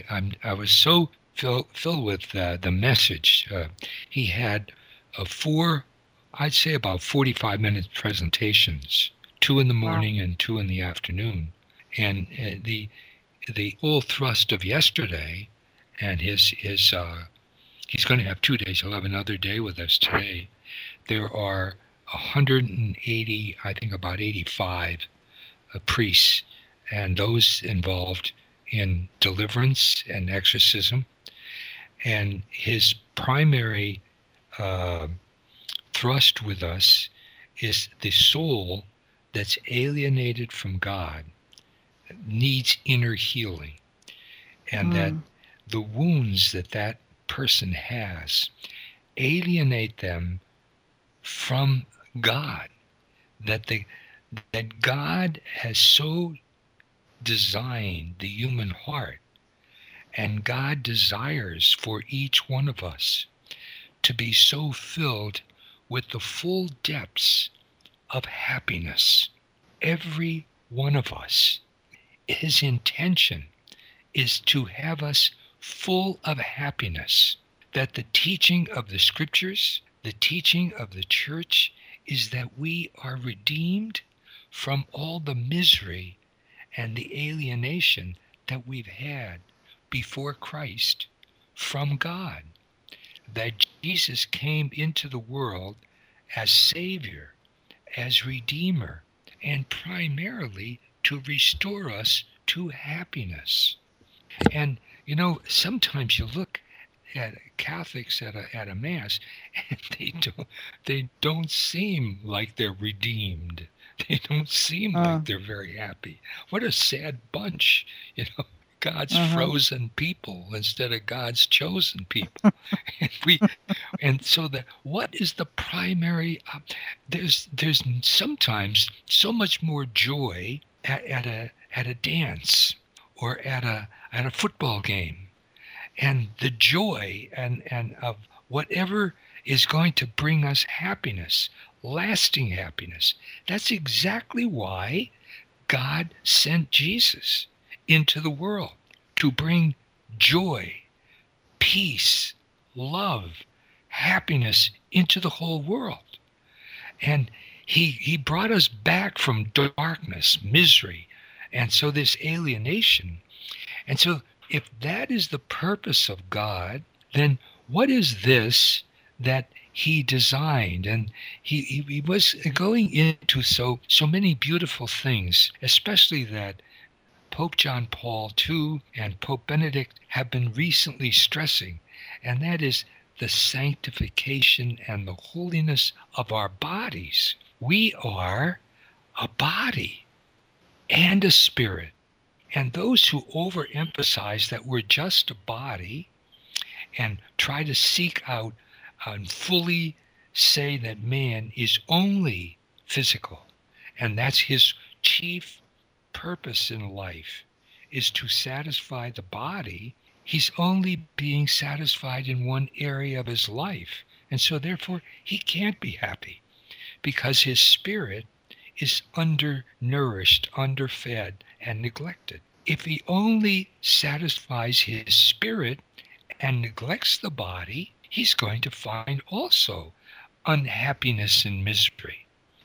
I was so filled with the message. He had four, I'd say about 45-minute presentations, two in the Wow. morning and two in the afternoon. And the whole thrust of yesterday, and his he's going to have 2 days. He'll have another day with us today. There are 180, I think about 85 priests, and those involved in deliverance and exorcism. And his primary uh, thrust with us is the soul that's alienated from God needs inner healing, and that Mm. the wounds that that person has alienate them from God. That God has so designed the human heart, and God desires for each one of us to be so filled with the full depths of happiness. Every one of us, his intention is to have us full of happiness. That the teaching of the scriptures, the teaching of the church, is that we are redeemed from all the misery and the alienation that we've had before Christ from God. That Jesus came into the world as Savior, as Redeemer, and primarily to restore us to happiness. And sometimes you look at Catholics at a mass, and they don't seem like they're redeemed. They don't seem like Uh, they're very happy. What a sad bunch, you know. God's uh-huh. frozen people instead of God's chosen people. And we and so what is the primary there's sometimes so much more joy at a dance or at a football game, and the joy and of whatever is going to bring us happiness, lasting happiness. That's exactly why God sent Jesus into the world, to bring joy, peace, love, happiness into the whole world. And he brought us back from darkness, misery, and so this alienation. And so if that is the purpose of God, then what is this that he designed? And he was going into so many beautiful things, especially that Pope John Paul II and Pope Benedict have been recently stressing, and that is the sanctification and the holiness of our bodies. We are a body and a spirit. And those who overemphasize that we're just a body and try to seek out and fully say that man is only physical, and that's his chief purpose in life is to satisfy the body, he's only being satisfied in one area of his life. And so therefore he can't be happy because his spirit is undernourished, underfed, and neglected. If he only satisfies his spirit and neglects the body, he's going to find also unhappiness and misery.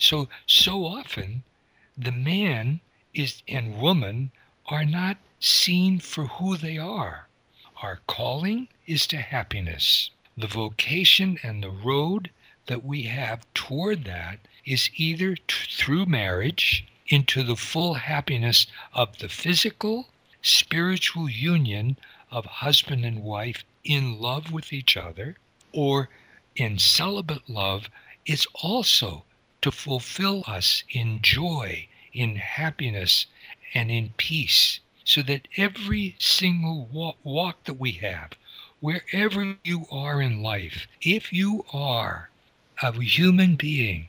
So often the man is and woman are not seen for who they are. Our calling is to happiness. The vocation and the road that we have toward that is either through marriage into the full happiness of the physical, spiritual union of husband and wife in love with each other, or in celibate love, it's also to fulfill us in joy, in happiness, and in peace, so that every single walk that we have, wherever you are in life, if you are a human being,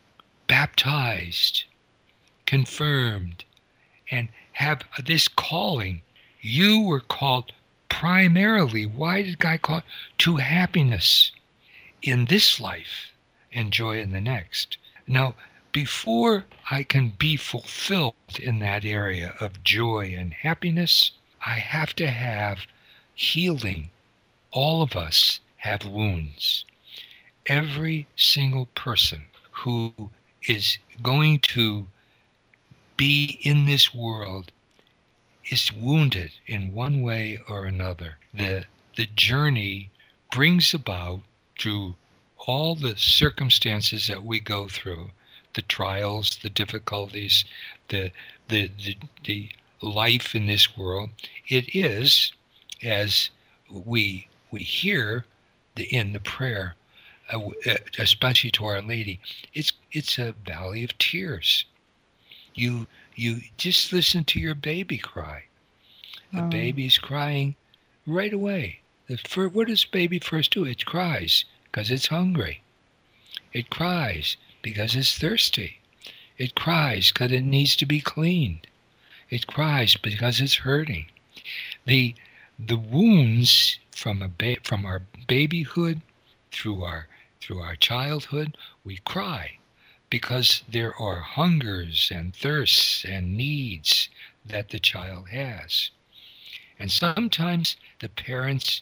baptized, confirmed, and have this calling, you were called primarily, why did God call it? To happiness in this life and joy in the next. Now, before I can be fulfilled in that area of joy and happiness, I have to have healing. All of us have wounds. Every single person who is going to be in this world is wounded in one way or another. The journey brings about, through all the circumstances that we go through, the trials, the difficulties, the the the, the life in this world. It is, as we hear in the prayer, especially to Our Lady, it's a valley of tears. You just listen to your baby cry. A baby's crying right away. What does baby first do? It cries because it's hungry. It cries because it's thirsty. It cries because it needs to be cleaned. It cries because it's hurting. The wounds from our babyhood through our childhood, we cry because there are hungers and thirsts and needs that the child has. And sometimes the parents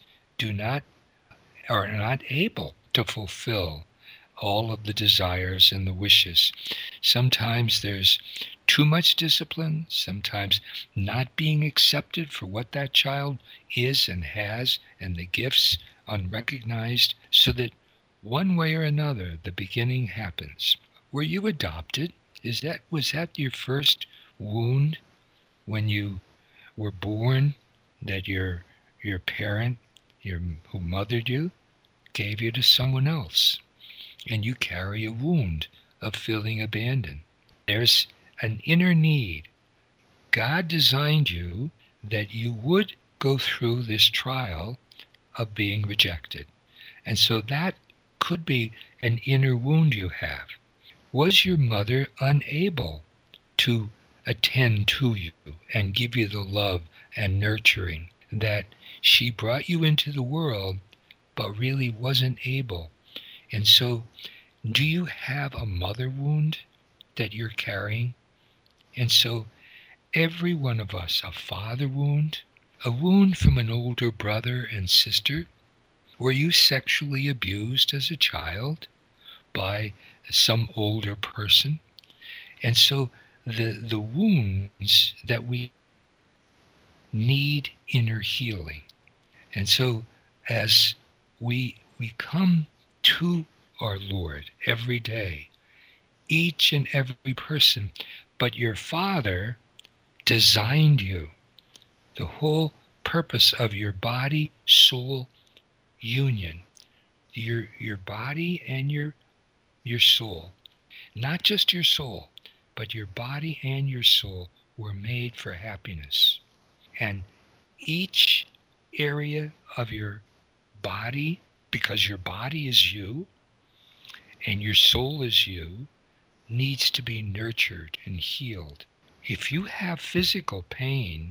are not able to fulfill all of the desires and the wishes. Sometimes there's too much discipline, sometimes not being accepted for what that child is and has, and the gifts unrecognized, so that one way or another the beginning happens. Were you adopted? Was that your first wound when you were born, that your parent, who mothered you, gave you to someone else, and you carry a wound of feeling abandoned? There's an inner need. God designed you that you would go through this trial of being rejected. And so that could be an inner wound you have. Was your mother unable to attend to you and give you the love and nurturing that she brought you into the world, but really wasn't able? And so, do you have a mother wound that you're carrying? And so, every one of us, a father wound, a wound from an older brother and sister. Were you sexually abused as a child by some older person? And so the wounds that we need inner healing. And so as we come to our Lord every day, each and every person, but your Father designed you. The whole purpose of your body soul union, your body and your soul, not just your soul, but your body and your soul were made for happiness. And each area of your body, because your body is you and your soul is you, needs to be nurtured and healed. If you have physical pain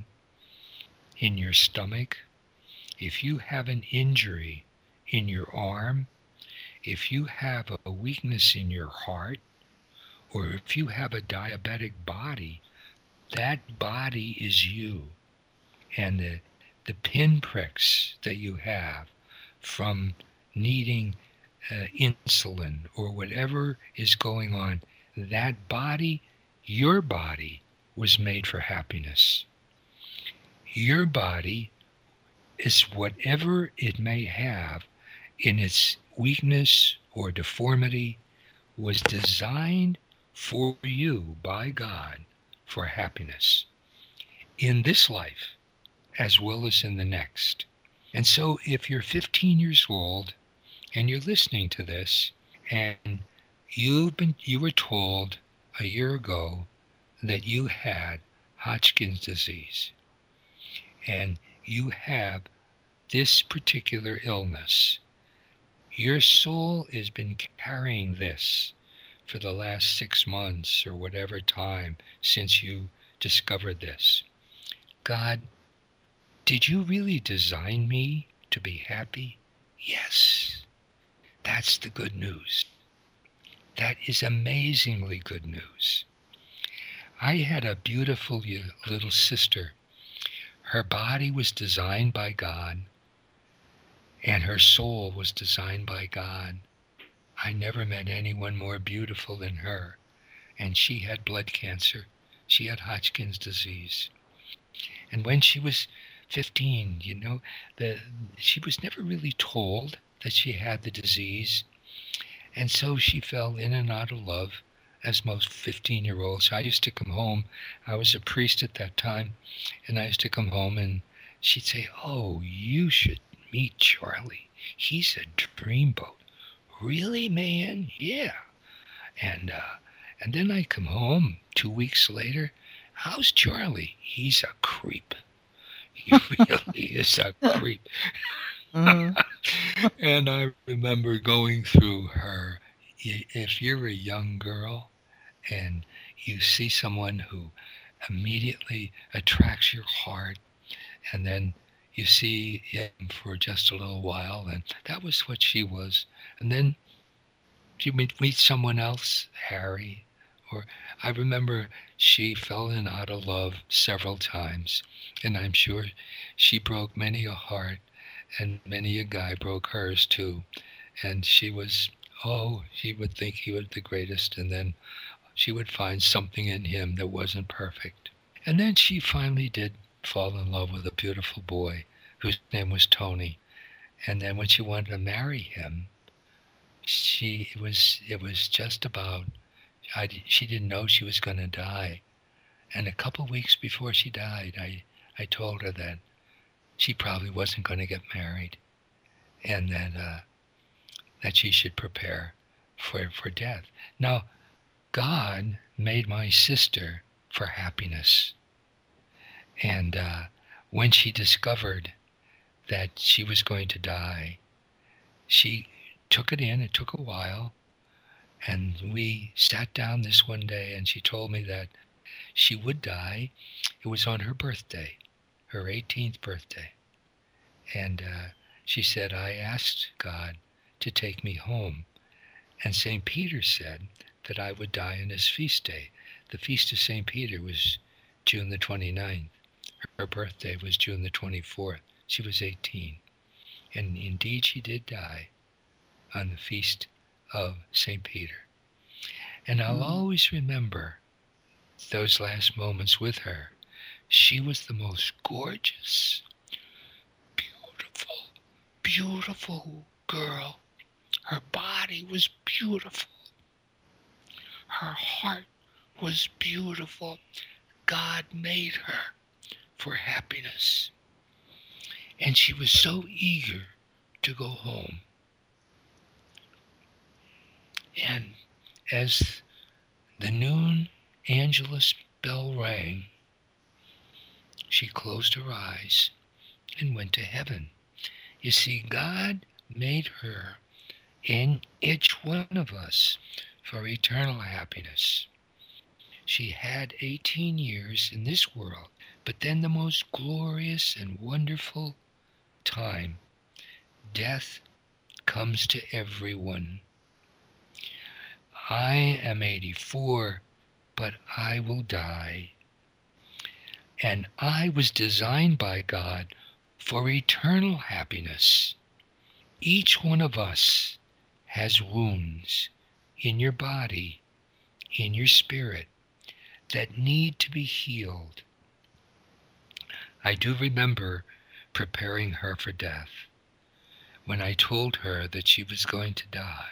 in your stomach, if you have an injury in your arm, if you have a weakness in your heart, or if you have a diabetic body, that body is you. And the pinpricks that you have from needing insulin or whatever is going on, that body, your body, was made for happiness. Your body is whatever it may have in its weakness or deformity, was designed for you by God for happiness in this life as well as in the next. And so if you're 15 years old and you're listening to this and you were told a year ago that you had Hodgkin's disease and you have this particular illness, your soul has been carrying this for the last 6 months or whatever time since you discovered this. God, did you really design me to be happy? Yes. That's the good news. That is amazingly good news. I had a beautiful little sister. Her body was designed by God and her soul was designed by God. I never met anyone more beautiful than her. And she had blood cancer. She had Hodgkin's disease. And when she was 15, she was never really told that she had the disease. And so she fell in and out of love, as most 15-year-olds. I used to come home. I was a priest at that time, and I used to come home, and she'd say, "Oh, you should meet Charlie. He's a dreamboat." "Really, man?" "Yeah." And then I come home 2 weeks later. "How's Charlie?" "He's a creep. He really is a creep." Mm-hmm. And I remember going through her. If you're a young girl and you see someone who immediately attracts your heart, and then you see him for just a little while, and that was what she was. And then you meet someone else, Harry, or I remember she fell in out of love several times, and I'm sure she broke many a heart, and many a guy broke hers too. And she would think he was the greatest, and then she would find something in him that wasn't perfect. And then she finally did fall in love with a beautiful boy whose name was Tony. And then when she wanted to marry him, it was just about she didn't know she was going to die. And a couple of weeks before she died, I told her that she probably wasn't going to get married, and that she should prepare for death. Now, God made my sister for happiness. And when she discovered that she was going to die, she took it in. It took a while. And we sat down this one day, and she told me that she would die. It was on her birthday, her 18th birthday. And she said, "I asked God to take me home. And St. Peter said that I would die on his feast day." The feast of St. Peter was June the 29th. Her birthday was June the 24th. She was 18. And indeed she did die on the feast of St. Peter. And I'll always remember those last moments with her. She was the most gorgeous, beautiful, beautiful girl. Her body was beautiful. Her heart was beautiful. God made her for happiness. And she was so eager to go home. And as the noon Angelus bell rang, she closed her eyes and went to heaven. You see, God made her in each one of us for eternal happiness. She had 18 years in this world, but then the most glorious and wonderful time, death, comes to everyone. I am 84, but I will die. And I was designed by God for eternal happiness. Each one of us has wounds in your body, in your spirit, that need to be healed. I do remember preparing her for death when I told her that she was going to die.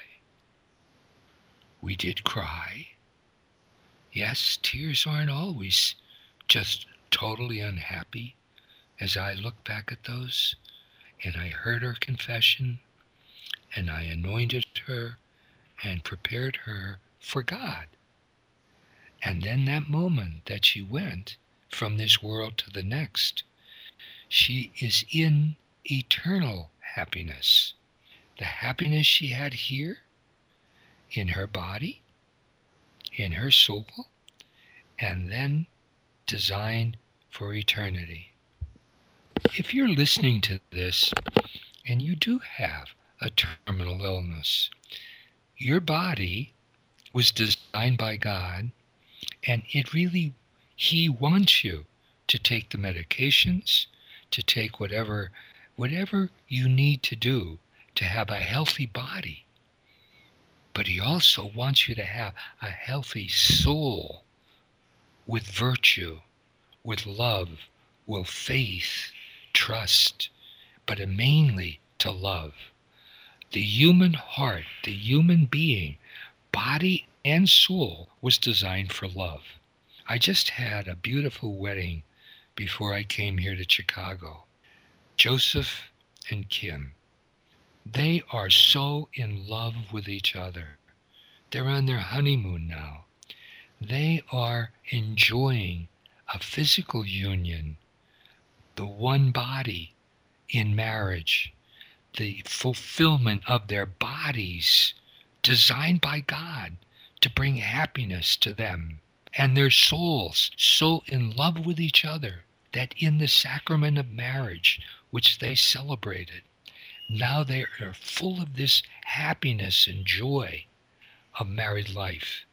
We did cry. Yes, tears aren't always just totally unhappy. As I look back at those, and I heard her confession, and I anointed her and prepared her for God. And then that moment that she went from this world to the next, she is in eternal happiness. The happiness she had here, in her body, in her soul, and then designed for eternity. If you're listening to this and you do have a terminal illness, your body was designed by God, and He wants you to take the medications, to take whatever whatever you need to do to have a healthy body. But he also wants you to have a healthy soul with virtue, with love, with faith, trust, but mainly to love. The human heart, the human being, body and soul was designed for love. I just had a beautiful wedding before I came here to Chicago. Joseph and Kim. They are so in love with each other. They're on their honeymoon now. They are enjoying a physical union, the one body in marriage, the fulfillment of their bodies designed by God to bring happiness to them, and their souls so in love with each other that in the sacrament of marriage, which they celebrated, now they are full of this happiness and joy of married life.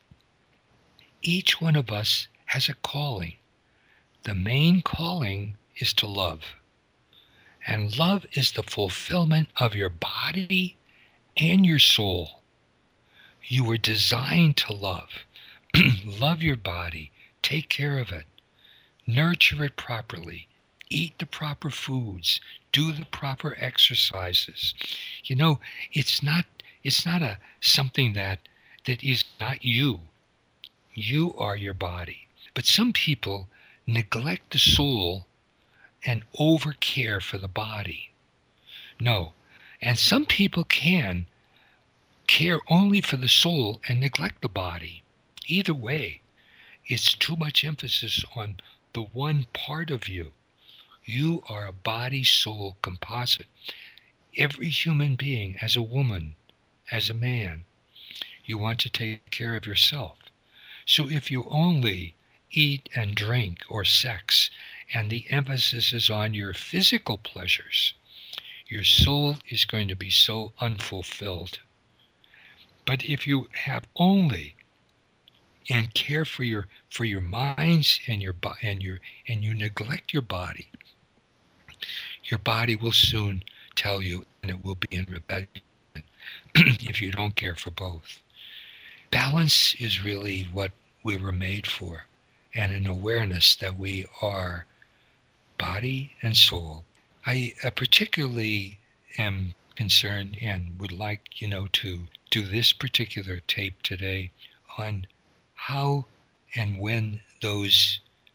Each one of us has a calling. The main calling is to love. And love is the fulfillment of your body and your soul. You were designed to love. Love your body. Take care of it. Nurture it properly. Eat the proper foods. Do the proper exercises. You know, it's not something that is not you. You are your body. But some people neglect the soul and overcare for the body. No. And some people can care only for the soul and neglect the body. Either way, it's too much emphasis on the one part of you. You are a body-soul composite. Every human being, as a woman, as a man, you want to take care of yourself. So if you only eat and drink or sex, and the emphasis is on your physical pleasures, your soul is going to be so unfulfilled. But if you have only and care for your minds and you neglect your body will soon tell you, and it will be in rebellion if you don't care for both. Balance is really what we were made for, and an awareness that we are body and soul. I particularly am concerned and would like, to do this particular tape today on how and when those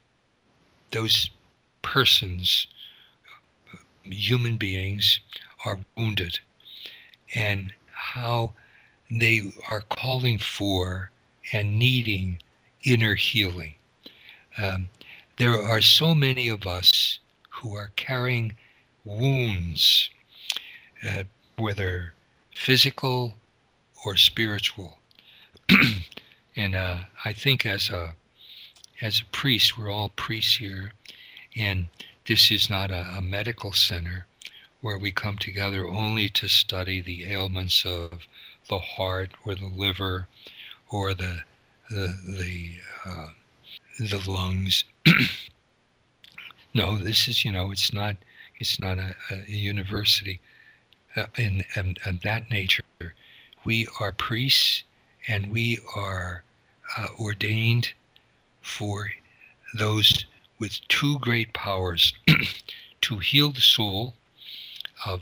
persons, human beings, are wounded, and how they are calling for and needing inner healing. There are so many of us who are carrying wounds, whether physical or spiritual. And I think as a priest, we're all priests here, and this is not a medical center where we come together only to study the ailments of the heart or the liver or the lungs. No, this is, it's not a university in that nature. We are priests, and we are ordained for those with two great powers to heal the soul of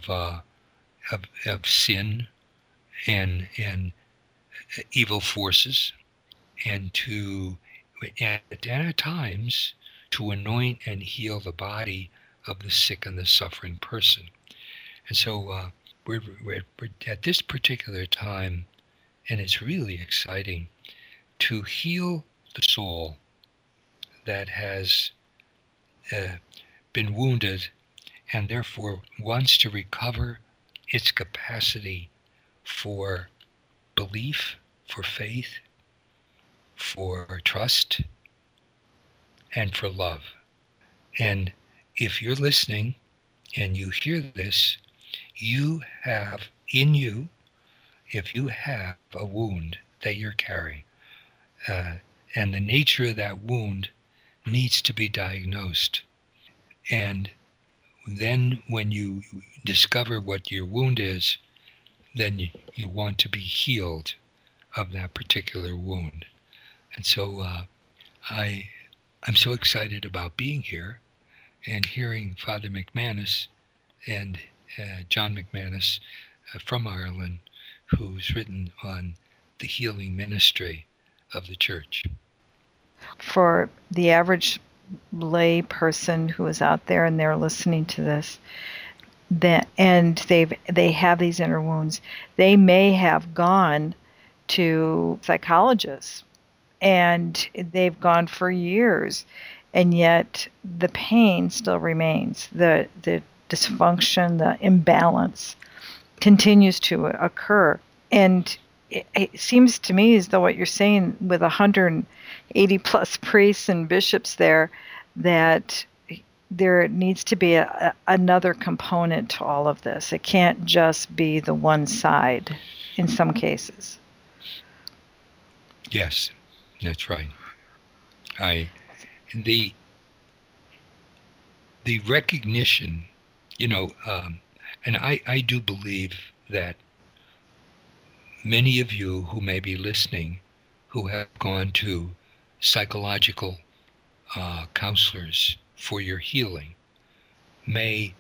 sin and evil forces, and at times to anoint and heal the body of the sick and the suffering person. And so we're at this particular time, and it's really exciting to heal the soul that has been wounded and therefore wants to recover its capacity for belief, for faith, for trust, and for love. And if you're listening and you hear this, you have in you, if you have a wound that you're carrying, and the nature of that wound needs to be diagnosed. And then when you discover what your wound is, then you want to be healed of that particular wound. And so I'm so excited about being here and hearing Father McManus and John McManus from Ireland, who's written on the healing ministry of the church. For the average lay person who is out there and they're listening to this, and they have these inner wounds, they may have gone to psychologists and they've gone for years, and yet the pain still remains. The dysfunction, the imbalance continues to occur. And it seems to me as though what you're saying, with 180 plus priests and bishops there, that there needs to be another component to all of this. It can't just be the one side in some cases. Yes, that's right. The recognition, and I do believe that many of you who may be listening, who have gone to psychological counselors for your healing, may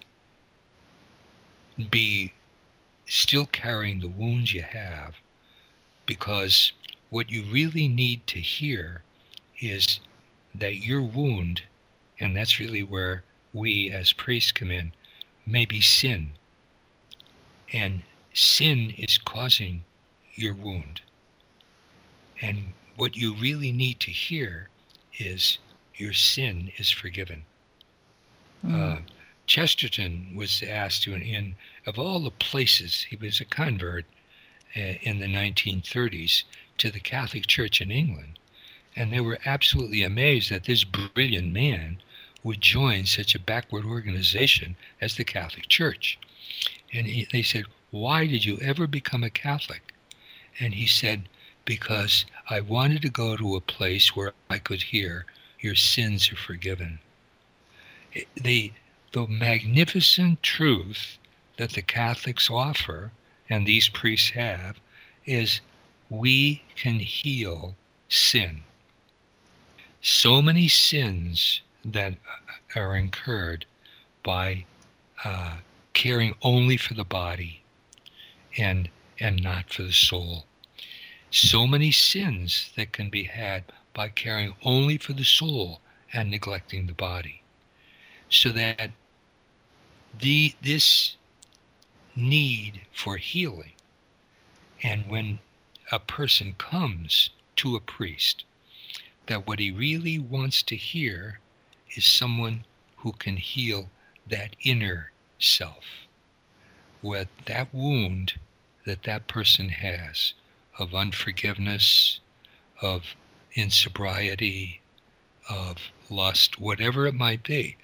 be still carrying the wounds you have, because what you really need to hear is that your wound, and that's really where we as priests come in, may be sin. And sin is causing your wound. And what you really need to hear is your sin is forgiven. Chesterton was asked to, of all the places, he was a convert in the 1930s to the Catholic Church in England. And they were absolutely amazed that this brilliant man would join such a backward organization as the Catholic Church. And they said, "Why did you ever become a Catholic?" And he said, "Because I wanted to go to a place where I could hear your sins are forgiven." The magnificent truth that the Catholics offer, and these priests have, is we can heal sin. So many sins that are incurred by caring only for the body and not for the soul. So many sins that can be had by caring only for the soul and neglecting the body. So that this need for healing, and when a person comes to a priest, that what he really wants to hear is someone who can heal that inner self, with that wound that person has of unforgiveness, of insobriety, of lust, whatever it might be.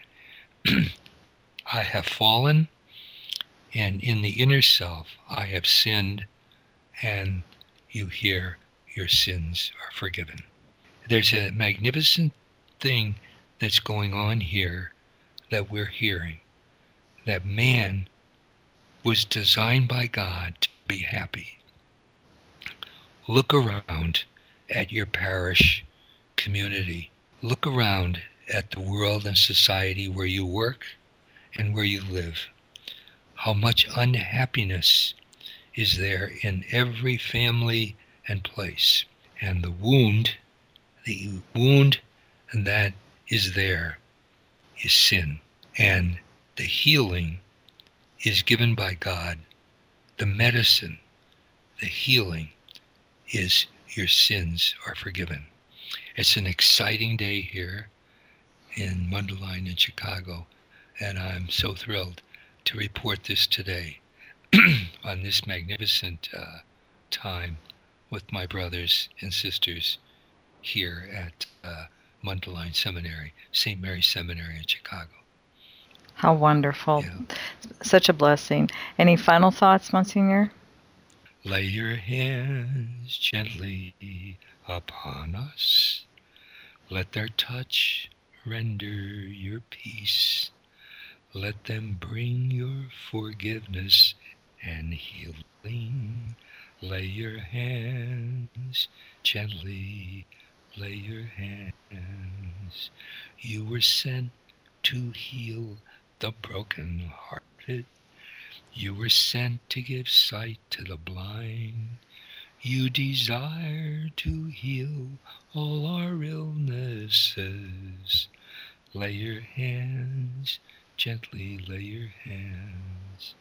I have fallen, and in the inner self I have sinned, and you hear your sins are forgiven. There's a magnificent thing that's going on here that we're hearing, that man was designed by God to be happy. Look around at your parish community. Look around at the world and society where you work and where you live. How much unhappiness is there in every family and place. And the wound that is there is sin. And the healing is given by God. The medicine, the healing, is your sins are forgiven. It's an exciting day here in Mundelein in Chicago, and I'm so thrilled to report this today on this magnificent time with my brothers and sisters here at Mundelein Seminary, St. Mary's Seminary in Chicago. How wonderful. Yeah. Such a blessing. Any final thoughts, Monsignor? Lay your hands gently upon us. Let their touch render your peace. Let them bring your forgiveness and healing. Lay your hands gently, lay your hands. You were sent to heal the broken-hearted. You were sent to give sight to the blind. You desire to heal all our illnesses. Lay your hands gently, lay your hands.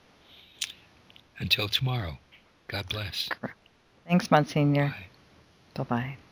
Until tomorrow, God bless. Thanks, Monsignor. Bye. Bye-bye.